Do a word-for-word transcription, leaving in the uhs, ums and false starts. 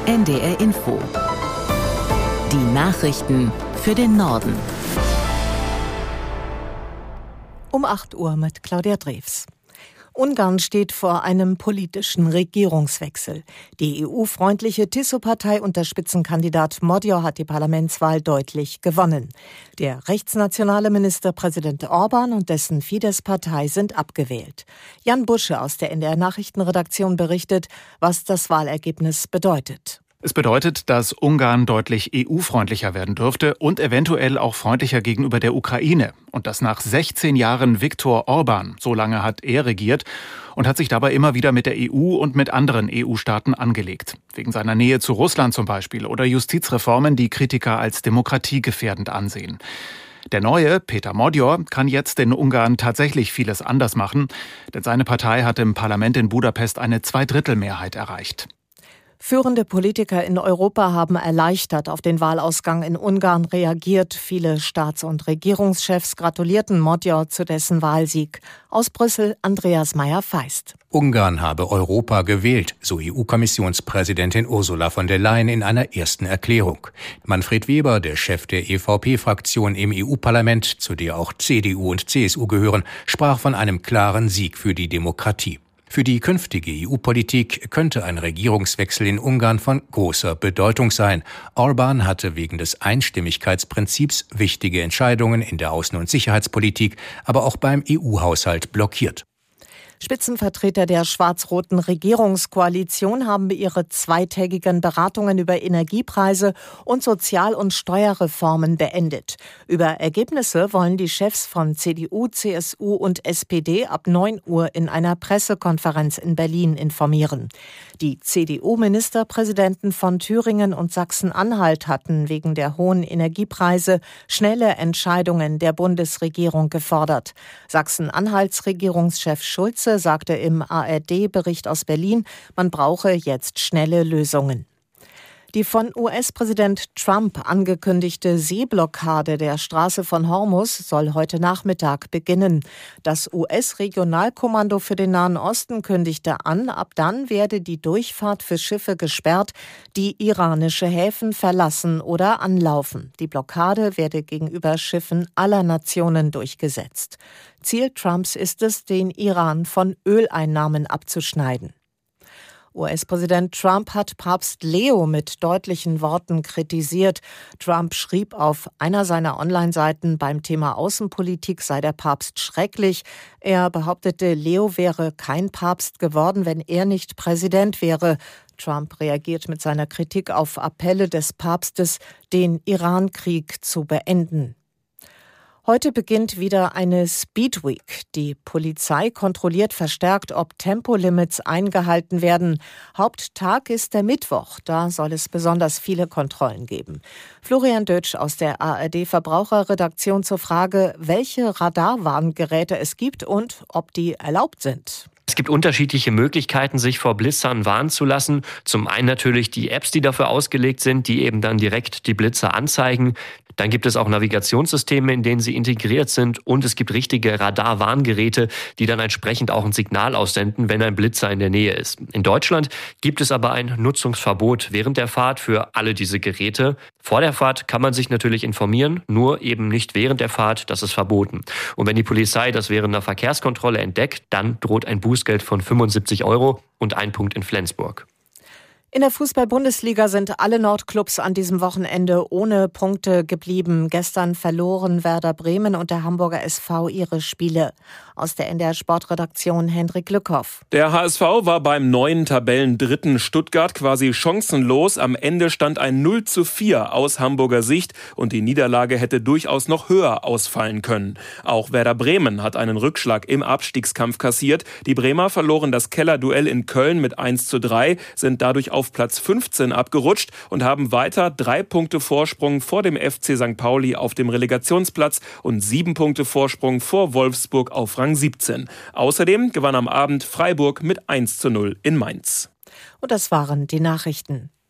N D R Info. Die Nachrichten für den Norden. Um acht Uhr mit Claudia Drews. Ungarn steht vor einem politischen Regierungswechsel. Die E U-freundliche Tiso-Partei unter Spitzenkandidat Magyar hat die Parlamentswahl deutlich gewonnen. Der rechtsnationale Ministerpräsident Orbán und dessen Fidesz-Partei sind abgewählt. Jan Busche aus der N D R-Nachrichtenredaktion berichtet, was das Wahlergebnis bedeutet. Es bedeutet, dass Ungarn deutlich E U-freundlicher werden dürfte und eventuell auch freundlicher gegenüber der Ukraine. Und das nach sechzehn Jahren Viktor Orbán. So lange hat er regiert und hat sich dabei immer wieder mit der E U und mit anderen E U-Staaten angelegt. Wegen seiner Nähe zu Russland zum Beispiel oder Justizreformen, die Kritiker als demokratiegefährdend ansehen. Der neue Péter Magyar kann jetzt in Ungarn tatsächlich vieles anders machen, denn seine Partei hat im Parlament in Budapest eine Zweidrittelmehrheit erreicht. Führende Politiker in Europa haben erleichtert auf den Wahlausgang in Ungarn reagiert. Viele Staats- und Regierungschefs gratulierten Magyar zu dessen Wahlsieg. Aus Brüssel Andreas Meyer-Feist. Ungarn habe Europa gewählt, so E U-Kommissionspräsidentin Ursula von der Leyen in einer ersten Erklärung. Manfred Weber, der Chef der E V P-Fraktion im E U-Parlament, zu der auch C D U und C S U gehören, sprach von einem klaren Sieg für die Demokratie. Für die künftige E U-Politik könnte ein Regierungswechsel in Ungarn von großer Bedeutung sein. Orbán hatte wegen des Einstimmigkeitsprinzips wichtige Entscheidungen in der Außen- und Sicherheitspolitik, aber auch beim E U-Haushalt blockiert. Spitzenvertreter der schwarz-roten Regierungskoalition haben ihre zweitägigen Beratungen über Energiepreise und Sozial- und Steuerreformen beendet. Über Ergebnisse wollen die Chefs von C D U, C S U und S P D ab neun Uhr in einer Pressekonferenz in Berlin informieren. Die C D U-Ministerpräsidenten von Thüringen und Sachsen-Anhalt hatten wegen der hohen Energiepreise schnelle Entscheidungen der Bundesregierung gefordert. Sachsen-Anhalts Regierungschef Schulze sagte im A R D-Bericht aus Berlin, man brauche jetzt schnelle Lösungen. Die von U S-Präsident Trump angekündigte Seeblockade der Straße von Hormuz soll heute Nachmittag beginnen. Das U S-Regionalkommando für den Nahen Osten kündigte an, ab dann werde die Durchfahrt für Schiffe gesperrt, die iranische Häfen verlassen oder anlaufen. Die Blockade werde gegenüber Schiffen aller Nationen durchgesetzt. Ziel Trumps ist es, den Iran von Öleinnahmen abzuschneiden. U S-Präsident Trump hat Papst Leo mit deutlichen Worten kritisiert. Trump schrieb auf einer seiner Online-Seiten, beim Thema Außenpolitik sei der Papst schrecklich. Er behauptete, Leo wäre kein Papst geworden, wenn er nicht Präsident wäre. Trump reagiert mit seiner Kritik auf Appelle des Papstes, den Iran-Krieg zu beenden. Heute beginnt wieder eine Speed Week. Die Polizei kontrolliert verstärkt, ob Tempolimits eingehalten werden. Haupttag ist der Mittwoch. Da soll es besonders viele Kontrollen geben. Florian Dötsch aus der A R D-Verbraucherredaktion zur Frage, welche Radarwarngeräte es gibt und ob die erlaubt sind. Es gibt unterschiedliche Möglichkeiten, sich vor Blitzern warnen zu lassen. Zum einen natürlich die Apps, die dafür ausgelegt sind, die eben dann direkt die Blitzer anzeigen. Dann gibt es auch Navigationssysteme, in denen sie integriert sind. Und es gibt richtige Radarwarngeräte, die dann entsprechend auch ein Signal aussenden, wenn ein Blitzer in der Nähe ist. In Deutschland gibt es aber ein Nutzungsverbot während der Fahrt für alle diese Geräte. Vor der Fahrt kann man sich natürlich informieren, nur eben nicht während der Fahrt, das ist verboten. Und wenn die Polizei das während einer Verkehrskontrolle entdeckt, dann droht ein Bußgeld von fünfundsiebzig Euro und ein Punkt in Flensburg. In der Fußball-Bundesliga sind alle Nordclubs an diesem Wochenende ohne Punkte geblieben. Gestern verloren Werder Bremen und der Hamburger S V ihre Spiele. Aus der N D R-Sportredaktion Hendrik Lückhoff. Der H S V war beim neuen Tabellendritten Stuttgart quasi chancenlos. Am Ende stand ein null zu vier aus Hamburger Sicht und die Niederlage hätte durchaus noch höher ausfallen können. Auch Werder Bremen hat einen Rückschlag im Abstiegskampf kassiert. Die Bremer verloren das Kellerduell in Köln mit eins zu drei, sind dadurch auf Platz fünfzehn abgerutscht und haben weiter drei Punkte Vorsprung vor dem F C Sankt Pauli auf dem Relegationsplatz und sieben Punkte Vorsprung vor Wolfsburg auf Rang siebzehn. Außerdem gewann am Abend Freiburg mit eins zu null in Mainz. Und das waren die Nachrichten.